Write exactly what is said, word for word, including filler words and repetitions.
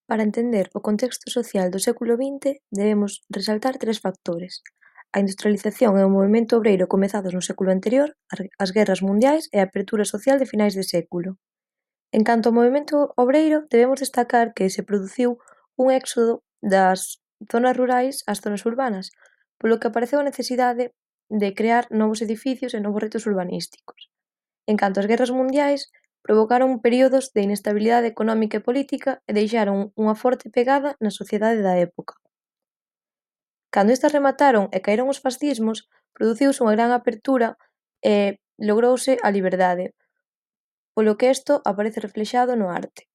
Para entender o contexto social do século vinte debemos resaltar tres factores: a industrialización e o movemento obreiro comezados no século anterior, as guerras mundiais e a apertura social de finais de século. En canto ao movemento obreiro, debemos destacar que se produciu un éxodo das zonas rurais ás zonas urbanas, polo que apareceu a necesidade de crear novos edificios e novos retos urbanísticos. En canto ás guerras mundiais, provocaron períodos de inestabilidade económica e política e deixaron unha forte pegada na sociedade da época. Cando estas remataron e caeron os fascismos, produciuse unha gran apertura e logrouse a liberdade, polo que isto aparece reflexado no arte.